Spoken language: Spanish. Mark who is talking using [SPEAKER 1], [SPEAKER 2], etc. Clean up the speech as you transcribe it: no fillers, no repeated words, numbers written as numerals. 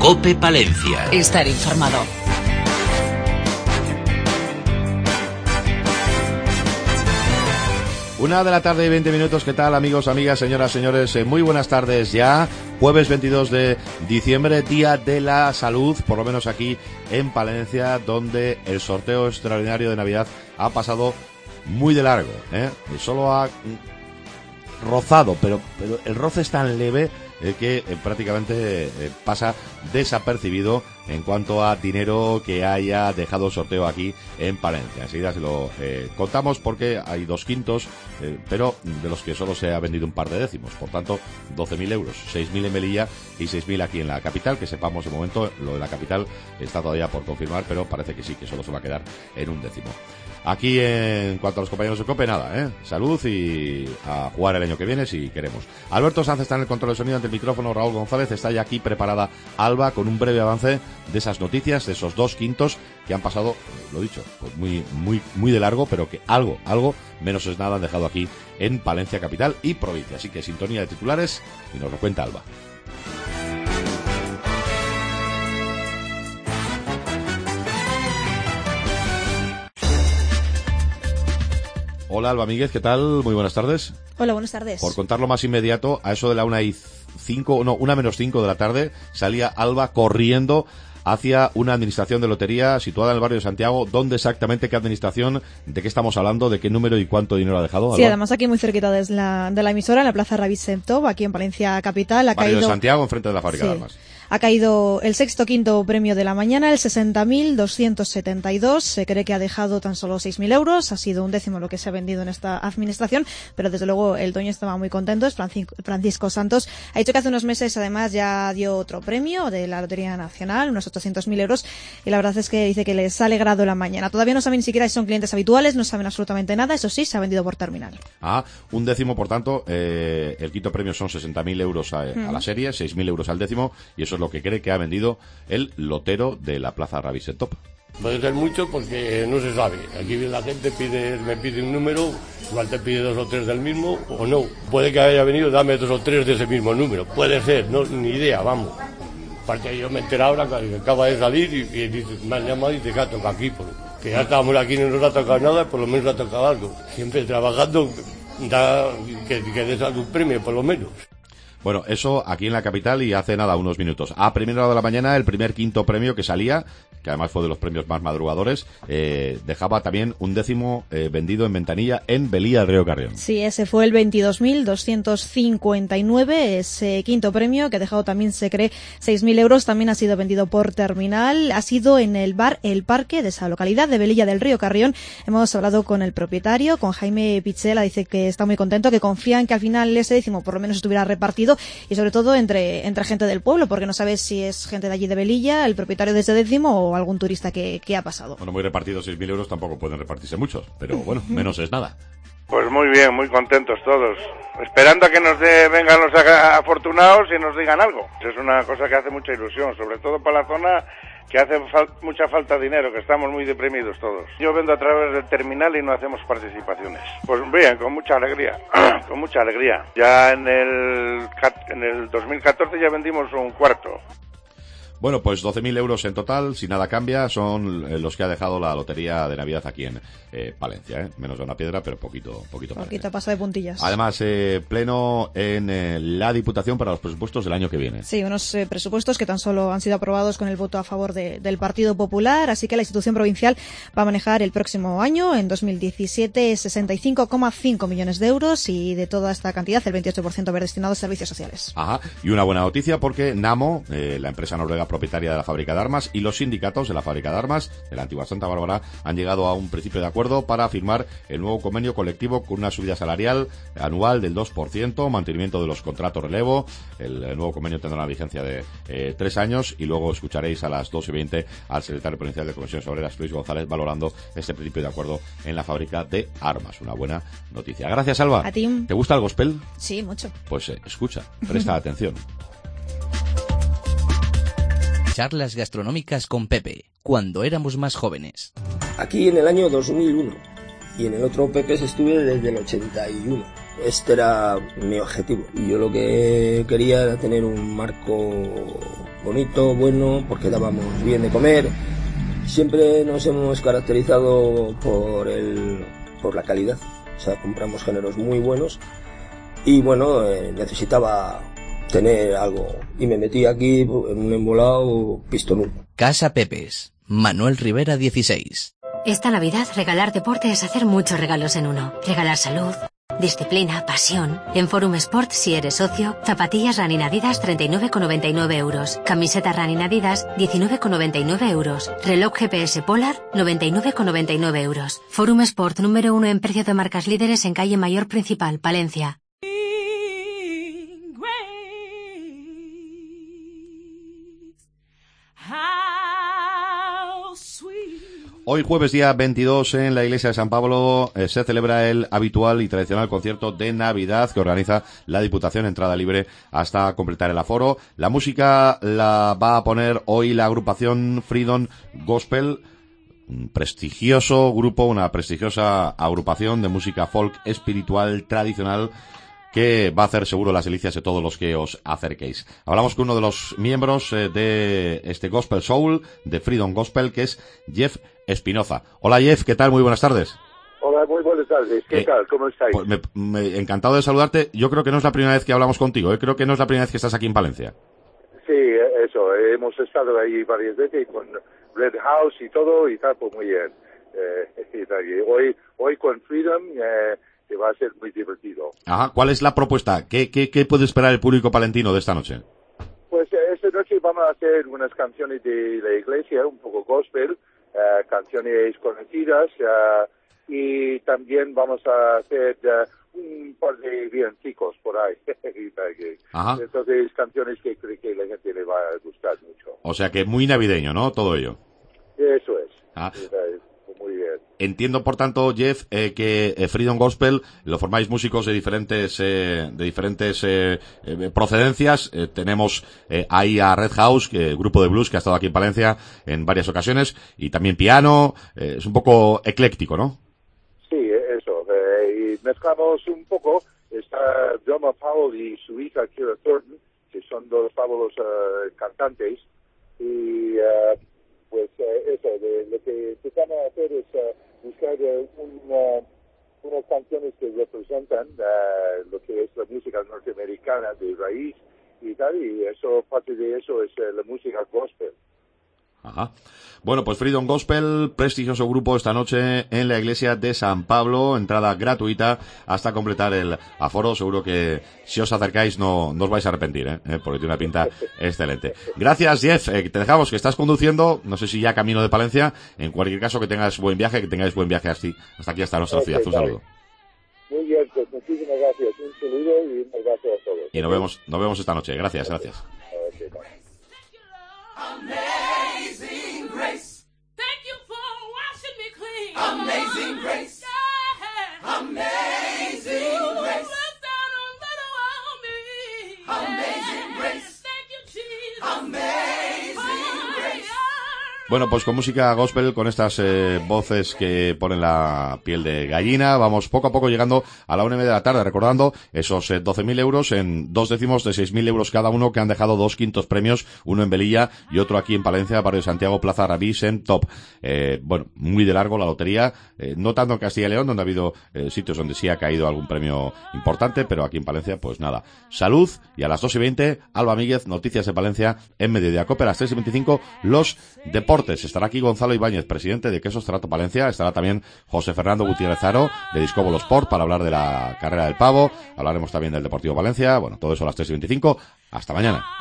[SPEAKER 1] COPE Palencia.
[SPEAKER 2] Estar informado.
[SPEAKER 3] Una de la tarde y 20 minutos. ¿Qué tal, amigos, amigas, señoras, señores? Muy buenas tardes ya. Jueves 22 de diciembre, Día de la Salud, por lo menos aquí en Palencia, donde el sorteo extraordinario de Navidad ha pasado muy de largo, Solo ha rozado, pero el roce es tan leve que prácticamente pasa desapercibido en cuanto a dinero que haya dejado el sorteo aquí en Palencia. Enseguida se lo contamos, porque hay 2 quintos, pero de los que solo se ha vendido un par de décimos. Por tanto, 12.000 euros, 6.000 en Melilla y 6.000 aquí en la capital. Que sepamos, de momento, lo de la capital está todavía por confirmar, pero parece que sí, que solo se va a quedar en un décimo. Aquí, en cuanto a los compañeros de COPE, nada, salud y a jugar el año que viene si queremos. Alberto Sanz está en el control de sonido, ante el micrófono Raúl González. Está ya aquí preparada Alba con un breve avance de esas noticias, de esos 2 quintos que han pasado, lo dicho, pues muy de largo, pero que algo, menos es nada, han dejado aquí en Palencia capital y provincia. Así que sintonía de titulares y nos lo cuenta Alba. Hola, Alba Míguez, ¿qué tal? Muy buenas tardes.
[SPEAKER 4] Hola, buenas tardes.
[SPEAKER 3] Por contar lo más inmediato, a eso de la 1 menos 5 de la tarde, salía Alba corriendo hacia una administración de lotería situada en el barrio de Santiago. ¿Dónde exactamente? ¿Qué administración? ¿De qué estamos hablando? ¿De qué número y cuánto dinero ha dejado, Alba?
[SPEAKER 4] Sí, además aquí muy cerquita de la emisora, en la Plaza Rabí Sentov, aquí en Palencia capital.
[SPEAKER 3] Barrio de Santiago, enfrente de la fábrica de armas.
[SPEAKER 4] Ha caído el quinto premio de la mañana, el 60.272. Se cree que ha dejado tan solo 6.000 euros. Ha sido un décimo lo que se ha vendido en esta administración, pero desde luego el dueño estaba muy contento. Es Francisco Santos. Ha dicho que hace unos meses además ya dio otro premio de la Lotería Nacional, unos 800.000 euros, y la verdad es que dice que les ha alegrado la mañana. Todavía no saben ni siquiera si son clientes habituales, no saben absolutamente nada. Eso sí, se ha vendido por terminal.
[SPEAKER 3] Un décimo, por tanto, el quinto premio son 60.000 euros a la serie, 6.000 euros al décimo, y eso es lo que cree que ha vendido el lotero de la Plaza Rabí Sentov.
[SPEAKER 5] Puede ser mucho porque no se sabe. Aquí la gente me pide un número, igual te pide 2 o 3 del mismo, o no. Puede que haya venido, dame 2 o 3 de ese mismo número. Puede ser, no, ni idea, vamos. Aparte yo me enteré ahora que acaba de salir y me han llamado y dice que ha tocado aquí. Que ya estábamos aquí y no nos ha tocado nada, por lo menos ha tocado algo. Siempre trabajando, que des algún premio, por lo menos.
[SPEAKER 3] Bueno, eso aquí en la capital y hace nada, unos minutos. A primera hora de la mañana, el primer quinto premio que salía, que además fue de los premios más madrugadores, dejaba también un décimo vendido en ventanilla en Belía del Río Carrión.
[SPEAKER 4] Sí, ese fue el 22.259, ese quinto premio, que ha dejado también, se cree, 6.000 euros. También ha sido vendido por terminal. Ha sido en el bar El Parque de esa localidad de Belilla del Río Carrión. Hemos hablado con el propietario, con Jaime Pichela. Dice que está muy contento, que confía en que al final ese décimo por lo menos estuviera repartido, y sobre todo entre gente del pueblo, porque no sabes si es gente de allí de Belilla, el propietario de ese décimo, o algún turista que ha pasado.
[SPEAKER 3] Bueno, muy repartidos, 6.000 euros tampoco pueden repartirse muchos, pero bueno, menos es nada.
[SPEAKER 6] Pues muy bien, muy contentos todos, esperando a que nos vengan los afortunados y nos digan algo. Es una cosa que hace mucha ilusión, sobre todo para la zona que hace mucha falta de dinero, que estamos muy deprimidos todos. Yo vendo a través del terminal y no hacemos participaciones. Pues bien, con mucha alegría, con mucha alegría. Ya en el 2014 ya vendimos un cuarto.
[SPEAKER 3] Bueno, pues 12.000 euros en total, si nada cambia, son los que ha dejado la lotería de Navidad aquí en Palencia, menos de una piedra, pero poquito
[SPEAKER 4] pasa de puntillas.
[SPEAKER 3] Además, pleno en la Diputación para los presupuestos del año que viene.
[SPEAKER 4] Sí, unos presupuestos que tan solo han sido aprobados con el voto a favor del Partido Popular, así que la institución provincial va a manejar el próximo año, en 2017, 65,5 millones de euros, y de toda esta cantidad, el 28% va a haber destinado a servicios sociales.
[SPEAKER 3] Y una buena noticia, porque Nammo, la empresa noruega propietaria de la fábrica de armas, y los sindicatos de la fábrica de armas de la antigua Santa Bárbara han llegado a un principio de acuerdo para firmar el nuevo convenio colectivo con una subida salarial anual del 2%, mantenimiento de los contratos relevo. El nuevo convenio tendrá una vigencia de 3 años, y luego escucharéis a las 2:20 al secretario provincial de Comisiones Obreras, Luis González, valorando este principio de acuerdo en la fábrica de armas. Una buena noticia. Gracias, Alba.
[SPEAKER 4] A ti.
[SPEAKER 3] ¿Te gusta el gospel?
[SPEAKER 4] Sí, mucho.
[SPEAKER 3] Pues escucha, presta atención.
[SPEAKER 1] Charlas gastronómicas con Pepe, cuando éramos más jóvenes.
[SPEAKER 7] Aquí en el año 2001, y en el otro Pepe estuve desde el 81.
[SPEAKER 2] este era mi objetivo. Y yo lo que quería era tener un marco bonito, bueno, porque dábamos bien de comer. Siempre nos hemos caracterizado por la calidad. O sea, compramos géneros muy buenos y bueno, necesitaba tener algo y me metí aquí en un embolado pistonudo.
[SPEAKER 1] Casa Pepes, Manuel Rivera 16.
[SPEAKER 7] Esta Navidad regalar deporte es hacer muchos regalos en uno. Regalar salud, disciplina, pasión. En Forum Sport, si eres socio, zapatillas Running Adidas 39,99 euros. Camiseta Running Adidas 19,99 euros. Reloj GPS Polar 99,99 euros. Forum Sport número 1 en precio de marcas líderes en calle Mayor Principal, Palencia.
[SPEAKER 3] Hoy jueves día 22 en la iglesia de San Pablo se celebra el habitual y tradicional concierto de Navidad que organiza la Diputación, entrada libre hasta completar el aforo. La música la va a poner hoy la agrupación Freedom Gospel, un prestigioso grupo, una prestigiosa agrupación de música folk espiritual tradicional que va a hacer seguro las delicias de todos los que os acerquéis. Hablamos con uno de los miembros de este Gospel Soul, de Freedom Gospel, que es Jeff Espinoza. Hola Jeff, ¿qué tal? Muy buenas tardes.
[SPEAKER 8] Hola, muy buenas tardes. ¿Qué tal? ¿Cómo estáis?
[SPEAKER 3] Pues encantado de saludarte. Yo creo que no es la primera vez que hablamos contigo, creo que no es la primera vez que estás aquí en Palencia.
[SPEAKER 8] Sí, eso, hemos estado ahí varias veces con Red House y todo y tal, pues muy bien. Hoy con Freedom que va a ser muy divertido.
[SPEAKER 3] Ajá, ¿cuál es la propuesta? ¿Qué puede esperar el público palentino de esta noche?
[SPEAKER 8] Pues esta noche vamos a hacer unas canciones de la iglesia, un poco gospel, canciones conocidas, y también vamos a hacer un par de villancicos por ahí.
[SPEAKER 3] Ajá.
[SPEAKER 8] Entonces, canciones que creo que la gente le va a gustar mucho.
[SPEAKER 3] O sea que muy navideño, ¿no? Todo ello.
[SPEAKER 8] Eso es.
[SPEAKER 3] Ah.
[SPEAKER 8] Muy bien.
[SPEAKER 3] Entiendo, por tanto, Jeff, que Freedom Gospel lo formáis músicos de diferentes procedencias. Tenemos ahí a Red House, que grupo de blues que ha estado aquí en Palencia en varias ocasiones, y también piano. Es un poco ecléctico, ¿no?
[SPEAKER 8] Sí, eso. Y mezclamos un poco. Está Velma Powell y su hija Kira Thornton, que son dos fabulosos cantantes. Y pues eso, lo que tratamos de hacer es buscar unas canciones que representan lo que es la música norteamericana de raíz y tal, y eso, parte de eso es la música gospel.
[SPEAKER 3] Ajá. Bueno, pues Freedom Gospel, prestigioso grupo esta noche en la iglesia de San Pablo, entrada gratuita hasta completar el aforo. Seguro que si os acercáis no os vais a arrepentir, porque tiene una pinta excelente. Gracias, Jeff. Te dejamos, que estás conduciendo, no sé si ya camino de Palencia. En cualquier caso, que tengáis buen viaje hasta aquí, hasta nuestra ciudad. Un saludo.
[SPEAKER 8] Muy bien, pues muchísimas gracias. Un saludo y un abrazo a todos.
[SPEAKER 3] Y nos vemos esta noche. Gracias.
[SPEAKER 8] Okay, bye.
[SPEAKER 9] Amazing grace. Thank you for washing me clean. Amazing grace. Yeah. Amazing grace. Down on me. Amazing grace. Thank you, Jesus. Amazing grace.
[SPEAKER 3] Bueno, pues con música gospel, con estas voces que ponen la piel de gallina, vamos poco a poco llegando a la 1:30 de la tarde, recordando esos 12.000 euros en 2 décimos de 6.000 euros cada uno, que han dejado 2 quintos premios, uno en Velilla y otro aquí en Palencia, barrio de Santiago, Plaza Rabís, en Top. Bueno, muy de largo la lotería, no tanto en Castilla y León, donde ha habido sitios donde sí ha caído algún premio importante, pero aquí en Palencia, pues nada. Salud, y a las 2:20, Alba Míguez, Noticias de Palencia, en Mediodía Cope, a las 3:25, los deportes. Estará aquí Gonzalo Ibáñez, presidente de Quesos Trato Palencia. Estará también José Fernando Gutiérrez Aro, de Discóbolo Sport, para hablar de la carrera del pavo. Hablaremos también del Deportivo Palencia. Bueno, todo eso a las 3:25. Hasta mañana.